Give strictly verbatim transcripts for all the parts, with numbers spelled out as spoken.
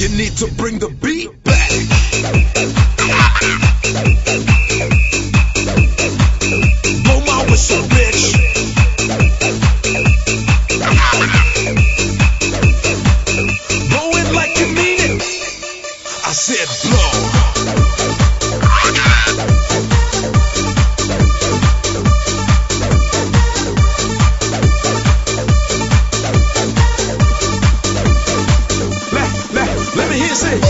You need to bring the beat back. Blow my whistle, bitch. Blow it like you mean it. I said blow. Let me hear you say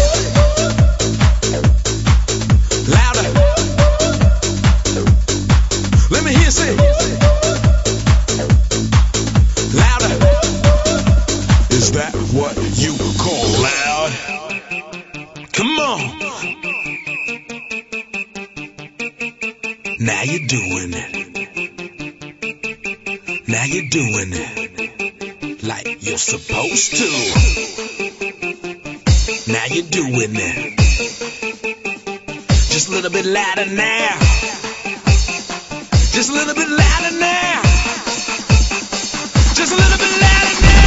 louder. Let me hear you say louder. Is that what you call loud? Come on. Now you're doing it. Now you're doing it like you're supposed to. Now you're doing it. Just a little bit louder now. Just a little bit louder now. Just a little bit louder now.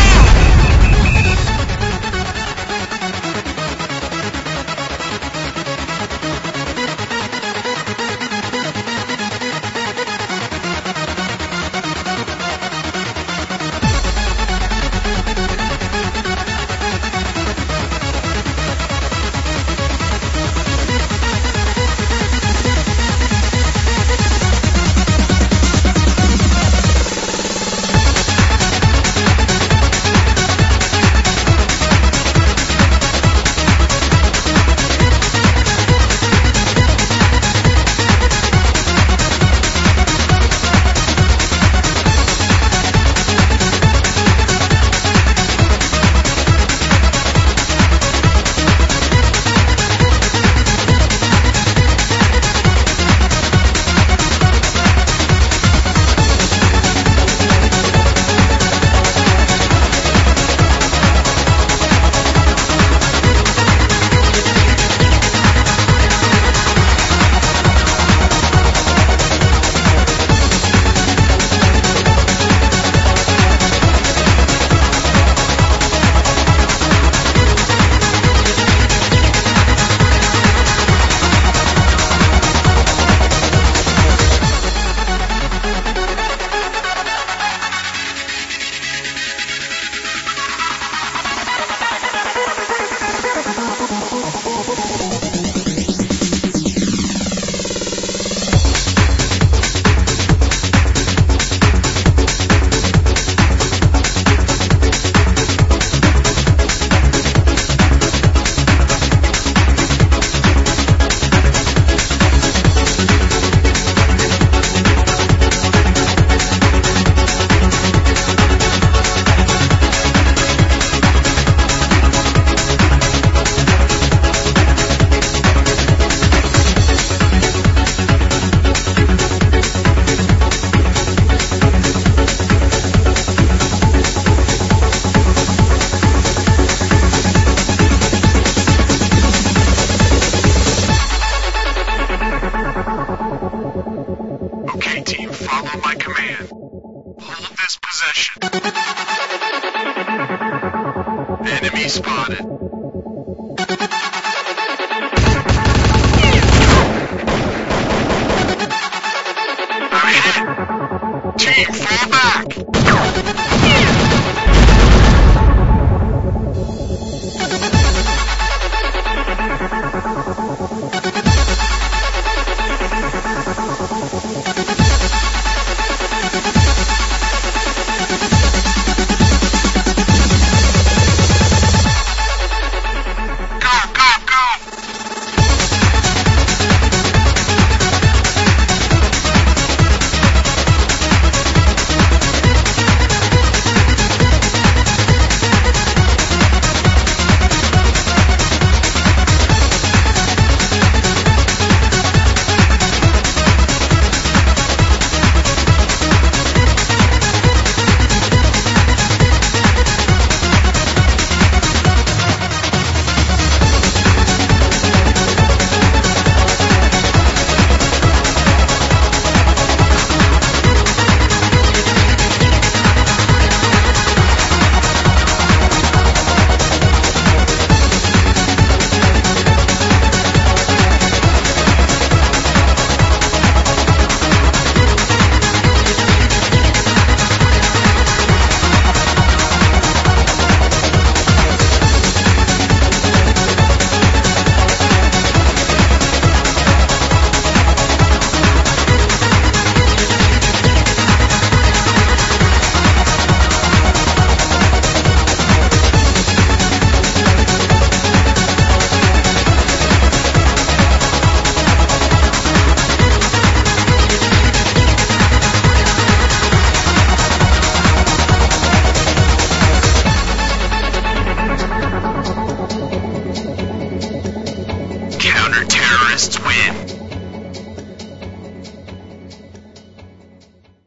Okay, team, follow my command. Hold this position. Enemy spotted.